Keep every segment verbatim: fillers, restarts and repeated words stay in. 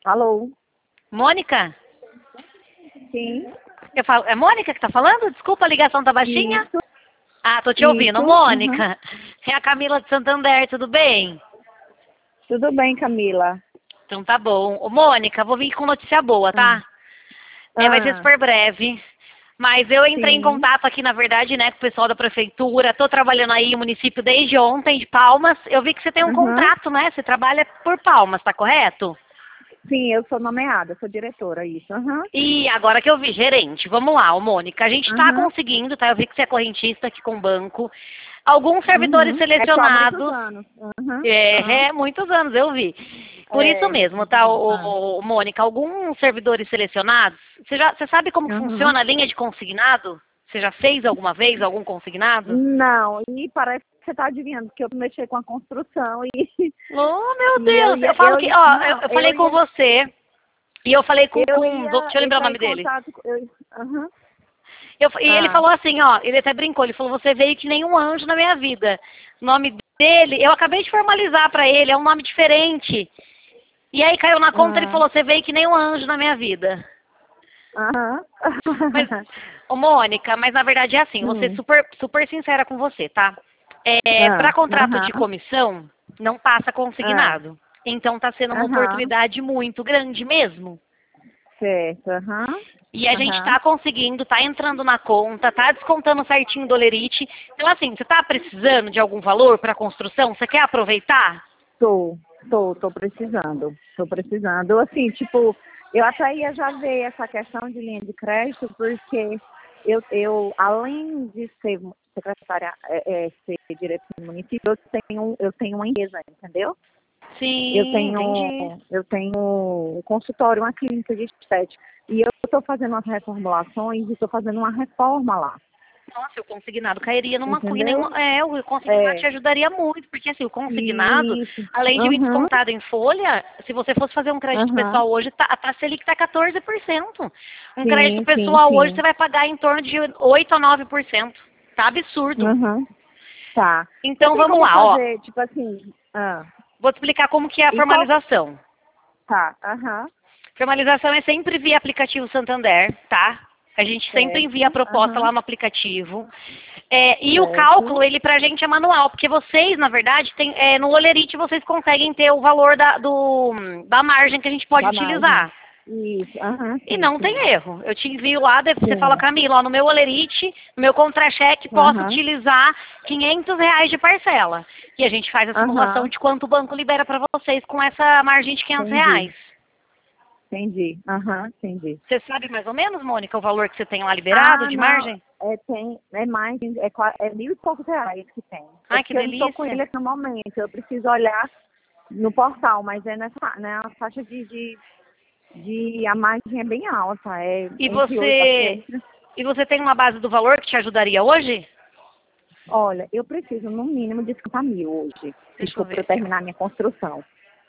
Alô? Mônica? Sim. Eu falo, é Mônica que tá falando? Desculpa, a ligação tá baixinha? Isso. Ah, tô te ouvindo. Isso. Mônica, Uhum. é a Camila de Santander, tudo bem? Tudo bem, Camila? Então tá bom. Ô, Mônica, vou vir com notícia boa, tá? Ah, É, vai ser ah, super breve. Mas eu entrei em sim. contato aqui, na verdade, né, com o pessoal da prefeitura. Tô trabalhando aí no município desde ontem, de Palmas. Eu vi que você tem um Uhum. contrato, né? Você trabalha por Palmas, tá correto? Sim, eu sou nomeada, sou diretora, isso. Uhum. E agora que eu vi, gerente, vamos lá, ô Mônica, a gente está Uhum. conseguindo, tá? Eu vi que você é correntista aqui com o banco. Alguns servidores Uhum. É só há muitos selecionados, anos. Uhum. Uhum. é, é, muitos anos eu vi. Por isso É, mesmo, muitos tá, anos. Ah. ô, ô, Mônica, alguns servidores selecionados, você, já, você sabe como Uhum. funciona a linha de consignado? Você já fez alguma vez algum consignado? Não, e parece que você está adivinhando, porque eu mexi com a construção e, Oh, meu e eu Deus! Eu ia, falo eu que, ia, ó, eu, não, eu eu falei com ia, você e eu falei com, eu com, deixa ia eu lembrar o entrar nome em dele. contato, com- eu, uhum. Eu, e ele Ah, falou assim, ó, ele até brincou, ele falou, você veio que nem um anjo na minha vida. O nome dele, eu acabei de formalizar pra ele, é um nome diferente. E aí caiu na conta, ele ah, falou, você veio que nem um anjo na minha vida. aham. Mas, ô Mônica, mas na verdade é assim, vou ser Hum. super, super sincera com você, tá? É, Ah, para contrato de aham, comissão, não passa ah, consignado. Então tá sendo uma aham, oportunidade muito grande mesmo. certo, aham, E a gente aham. tá conseguindo, tá entrando na conta, tá descontando certinho do Olerite. Então, assim, você tá precisando de algum valor para construção? Você quer aproveitar? Tô, tô, tô precisando, tô precisando. Assim, tipo, eu até ia já ver essa questão de linha de crédito, porque eu, eu além de ser secretária, é, é, ser diretora do município, eu tenho, eu tenho uma empresa, entendeu? Eu Sim, tenho, entendi. eu tenho um consultório, uma clínica de estética. E eu estou fazendo umas reformulações e estou fazendo uma reforma lá. Nossa, o consignado cairia numa, em Entendeu? nenhuma, é, o consignado te É, ajudaria muito, porque assim, o consignado, isso. além de vir Aham, descontado em folha, se você fosse fazer um crédito aham. pessoal hoje, tá, a taxa Selic está quatorze por cento. Um crédito Sim, sim, pessoal hoje você sim. vai pagar em torno de oito a nove por cento. Tá absurdo. Aham, tá. Você Então tem vamos como lá, ó. fazer, tipo assim, ah, Vou te explicar como que é a e qual, formalização. tá, aham, Formalização é sempre via aplicativo Santander, tá? A gente sempre envia a certo, proposta aham, lá no aplicativo. É, e o cálculo, certo, ele pra gente é manual, porque vocês, na verdade, tem, é, no Olerite vocês conseguem ter o valor da, do, da margem que a gente pode da margem. utilizar. Isso, aham, E sim, não tem sim, erro. Eu te envio lá, daí você fala, sim, Camila, ó, no meu Olerite, no meu contra-cheque, posso aham, utilizar quinhentos reais de parcela. E a gente faz a simulação aham, de quanto o banco libera para vocês com essa margem de quinhentos entendi, reais. entendi, aham, entendi. Você sabe mais ou menos, Mônica, o valor que você tem lá liberado Ah, de não, margem? é, tem, é mais, é, qua- é mil e poucos reais que tem. É Ai, que porque eu não estou com delícia. ele aqui no momento, eu preciso olhar no portal, mas é nessa, né, a faixa de, de, de, a margem é bem alta, é E entre oito, acho que é você, entre, e você tem uma base do valor que te ajudaria hoje? olha, eu preciso no mínimo de cinquenta mil hoje, se Deixa eu for ver para eu aqui, ó. terminar minha construção.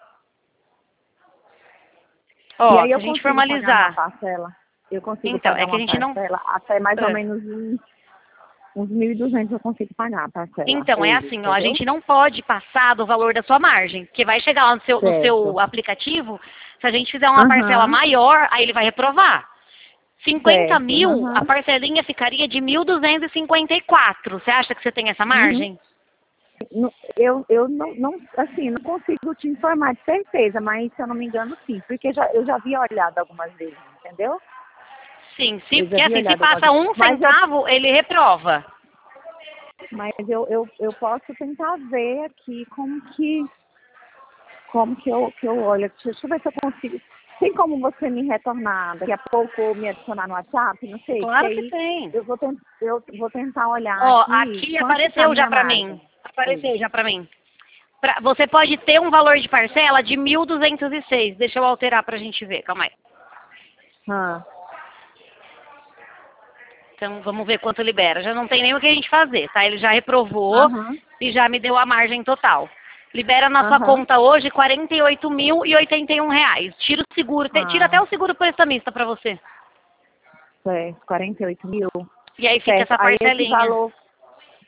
E Ó, aí se eu a gente consigo pagar numa formalizar. parcela, eu consigo Então, pagar é que a uma gente não. parcela, até mais ou É. menos uns, uns mil e duzentos eu consigo pagar a parcela Então, é hoje, assim, ó, a entendeu? gente não pode passar do valor da sua margem, porque vai chegar lá no seu, no Certo. seu aplicativo, se a gente fizer uma parcela Aham, maior, aí ele vai reprovar. Cinquenta certo. mil, a Aham. parcelinha ficaria de mil duzentos e cinquenta e quatro. Você acha que você tem essa Uhum. margem? Não- Eu, eu não, não, assim, não consigo te informar de certeza, mas se eu não me engano, sim, porque já, eu já havia olhado algumas vezes, entendeu? Sim, se, Eu já porque havia assim, se olhado algumas passa vezes. um Mas eu, centavo, ele reprova. mas eu, eu, eu posso tentar ver aqui como que, como que eu, que eu olho. Deixa, deixa eu ver se eu consigo. Tem como você me retornar daqui a pouco ou me adicionar no WhatsApp? Não sei, porque Claro que aí tem. eu vou, tent, eu vou tentar olhar Ó, aqui aqui quanto que está a apareceu já minha pra mim. margem. Oi. Apareceu já pra mim. Pra- você pode ter um valor de parcela de mil duzentos e seis. Deixa eu alterar pra gente ver, calma aí. Ah, Então vamos ver quanto libera. Já não tem nem o que a gente fazer, tá? Ele já reprovou aham, e já me deu a margem total. Libera na sua aham. conta hoje quarenta e oito mil e oitenta e um reais. Tira o seguro, te- tira até Ah, o seguro prestamista pra você. certo, quarenta e oito mil. E aí fica Certo. essa Aí esse parcelinha. valor,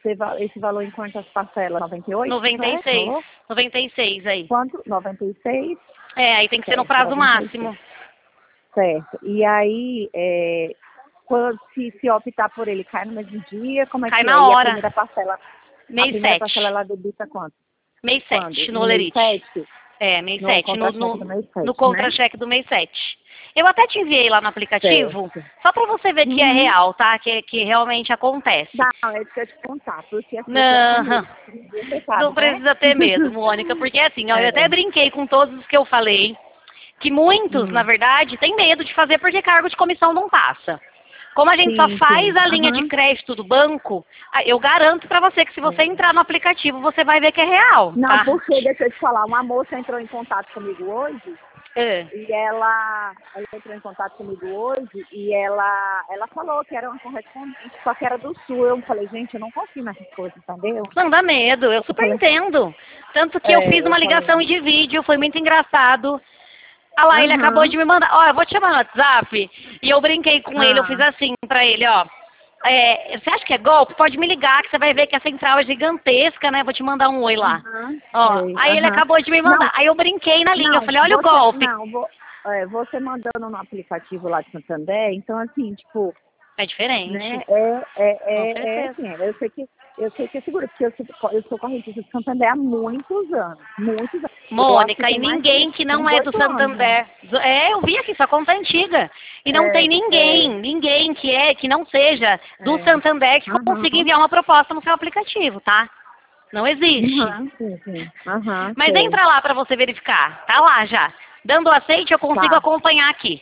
Você, va- esse valor em quantas parcelas? noventa e oito? noventa e seis. noventa e seis aí. Quanto? noventa e seis? É, aí tem que ser no Certo, prazo noventa e seis. máximo. Certo. E aí, é, quando, se, se optar por ele, cai no mesmo dia? Como é Cai que na é? E a hora. primeira parcela? A Mês primeira sete. parcela ela debita quanto? Mês Quando? sete, No no mês Olerite. sete? É, mês No sete, no, contra-cheque no, do mês sete, no né? contra-cheque do mês sete. Eu até te enviei lá no aplicativo, Certo. só pra você ver que é Uhum. real, tá? Que, que realmente acontece. Não, é isso que eu te contar, porque assim, eu Não, tenho medo. Você sabe, não né? precisa ter medo, Mônica, porque assim, ó, eu até É. brinquei com todos os que eu falei, que muitos, na Hum. verdade, têm medo de fazer porque cargo de comissão não passa. Como a gente só Sim, faz sim. a linha de Aham. crédito do banco, ah, eu garanto pra você que se você É. entrar no aplicativo, você vai ver que é real, Não, tá? porque, deixa eu te falar, uma moça entrou em contato comigo hoje É. e ela, ela entrou em contato comigo hoje e ela, ela falou que era uma correspondente, só que era do Sul. Eu falei, gente, eu não confio nessas coisas, entendeu? Não dá medo, eu Eu super falei, entendo. Tanto que eu é, fiz eu uma falei, ligação de vídeo, foi muito engraçado. Ah lá, ele acabou aham, de me mandar, ó, eu vou te chamar no WhatsApp. E eu brinquei com ele, eu fiz ah, assim pra ele, ó. É, você acha que é golpe? Pode me ligar, que você vai ver que a central é gigantesca, né? Vou te mandar um oi lá. aham, Ó, sei, aí ele aham. acabou de me Não, mandar. Aí eu brinquei na linha, eu não, falei, olha o você, golpe. não, vou, é, você mandando no aplicativo lá de Santander, então assim, tipo, É diferente, né? É, é, com é, é certeza. assim, eu sei que eu sei que é seguro, porque eu sou, eu sou correntista de Santander há muitos anos, muitos anos. Eu acho que Mônica, e tem mais de ninguém que tem não uns é do oito anos, né? Santander. É, eu vi aqui, sua conta é antiga. E não É, tem ninguém, é, ninguém que é, que não seja do é. Santander que consiga Aham. enviar uma proposta no seu aplicativo, tá? Não existe. Aham, sim, sim. Aham, Mas sei. entra lá pra você verificar. Tá lá já. Dando aceite, eu consigo Tá. acompanhar aqui.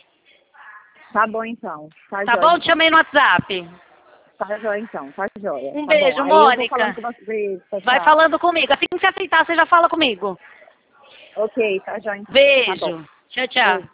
Tá bom então. Tá Tá jóia bom? Te então. chamei no WhatsApp. Tá jóia então. Tá jóia. Um Tá bom. beijo, Aí eu vou falando Mônica. com você. Tchau, Vai tchau. falando comigo. Assim que você aceitar, você já fala comigo. Ok, tá jóia então. Tá bom. Beijo. Tchau, tchau. Beijo.